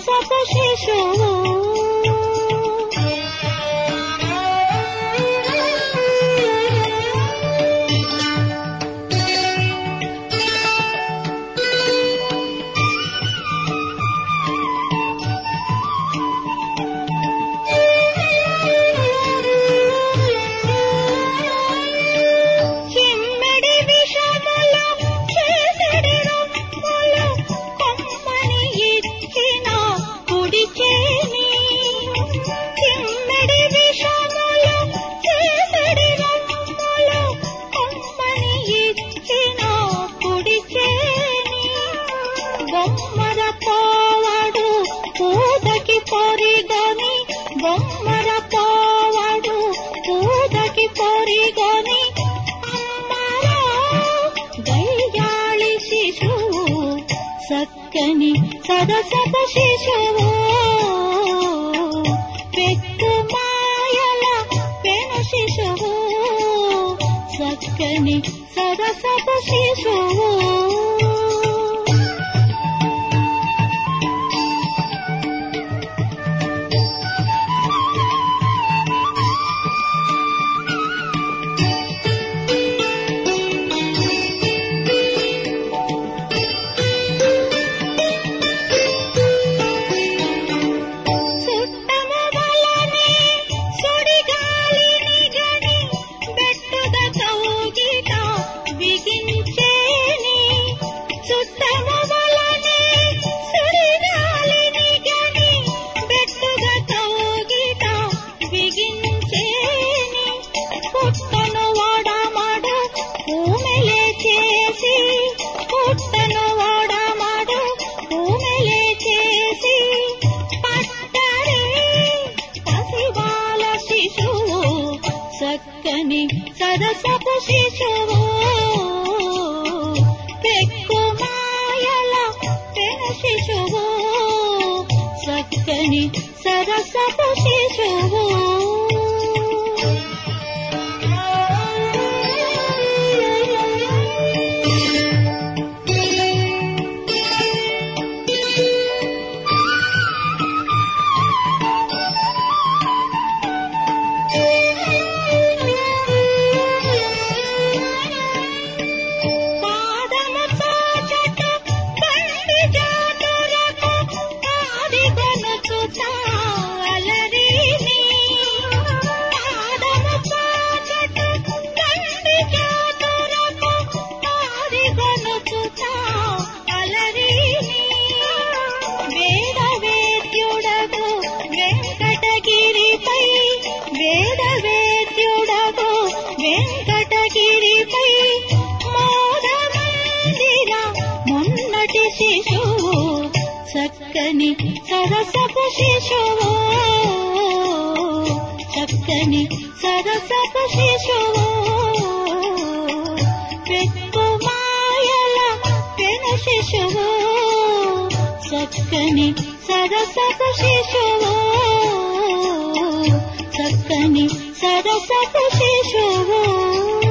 సరసపు శిశువు బొమ్మర పోవడు పూదకి పొరిగని బొమ్మర పోవడు పూదకి పొరిగని అమ్మరా గయ్యాళి శిశువు సక్కని సరసపు శిశువు పెక్కు మాయల పెను శిశువు సక్కని సరసపు శిశువు సక్కని సరసపు శిశువు పెక్కు మాయల పెను శిశువు సక్కని సరసపు శిశువు వేదవేద్యుడగు వెంకటగిరిపై మోదమందిర మొన్నటి శిశువు చక్కని సరసపు శిశువు చక్కని సరసపు శిశువు పెక్కు మాయల పెను శిశువు చక్కని సరసపు శిశువు చక్కని సరసపు శిశువు